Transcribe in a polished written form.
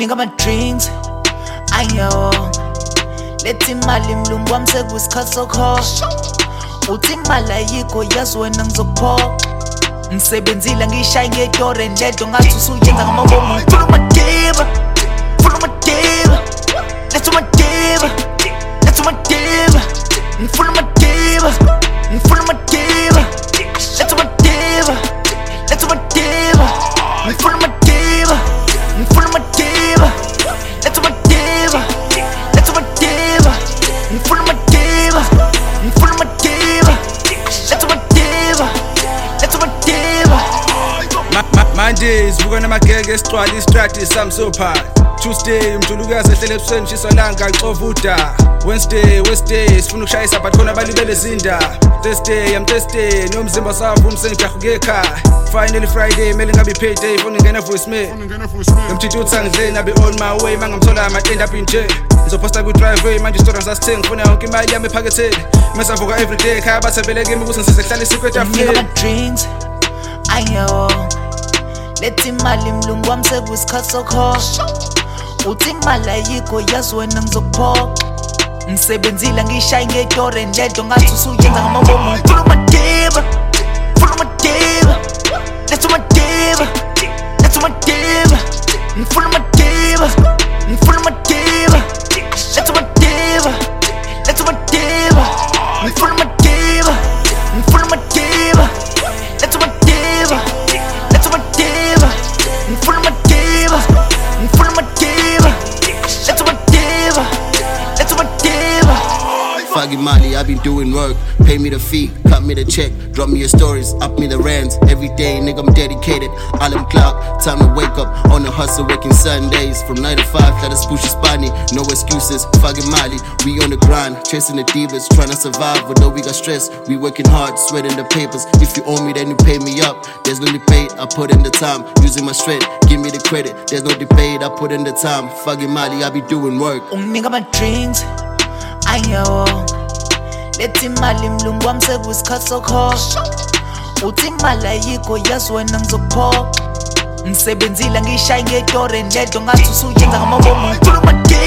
unginika ama-drinks ayawonga letha imali mlungu wami sekuyisikhathi sokuhola uthi imali ayikho yazi wena ngizokuphoka ngisebenzile ngiyishaye ngedore nledlo ngathi usuyenza ngamabomu ngifuna umadiba letha umadiba letha umadiba ngifuna umadiba ngifuna umadiba letha umadiba letha umadiba ngifuna umadiba ngifuna umadiba letha umadiba letha umadiba ngifuna umadiba ngifuna umadiba letha umadiba letha umadiba Mondays buka namagenge esicwala istrati sami sopha Tuesday umjulukazi ehlele ebusweni shiswa langa ngixova uda Wednesday sifuna ukushayisa but khona balibele zinda Thursday nomzimba savu umsengijaha ukekhaya Finally Friday mele ngabe payday phone ngena voicemail Ngimthithi uthangizeni abe on my way mangamthola ama-end up in jail Ngizoposta ku-driveway manje istorans asithengi ngifuna yonke imali yami ephaketheni Mesavuka everyday ekhaya bathembele kimi ukuthi ngisize kuhlala isikwetu unginika ama-drinks ayawonga letha imali mlungu wami sekuyisikhathi sokuhola uthi imali ayikho yazi wena ngizokuphoka ngisebenzile ngiyishaye ngedore nledlo ngathi usuyenza ngamabomu ngifuna umadiba letha umadiba letha umadiba ngifuna umadiba ngifuna umadiba letha umadiba letha umadiba ngifuna umadiba ngifuna umadiba letha umadiba letha umadiba ngifuna umadiba ngifuna umadiba letha umadiba letha umadiba Foggy Molly, I been doing work. Pay me the fee, cut me the check, drop me your stories, up me the rands. Every day, nigga, I'm dedicated. Alarm clock, time to wake up. On the hustle, working Sundays. From 9 to 5, let us push your spiny. No excuses, Foggy Molly. We on the grind, chasing the divas, trying to survive. Although we got stress, we working hard, sweating the papers. If you owe me, then you pay me up. There's no debate, I put in the time, using my strength. Give me the credit, there's no debate, I put in the time. Foggy Molly, I be doing work. unginika ama-drinks ayawonga letha imali mlungu wami sekuyisikhathi sokuhola uthi imali ayikho yazi wena ngizokuphoka ngisebenzile ngiyishaye ngedore nledlo ngathi usuyenza ngamabomu ngifuna umadiba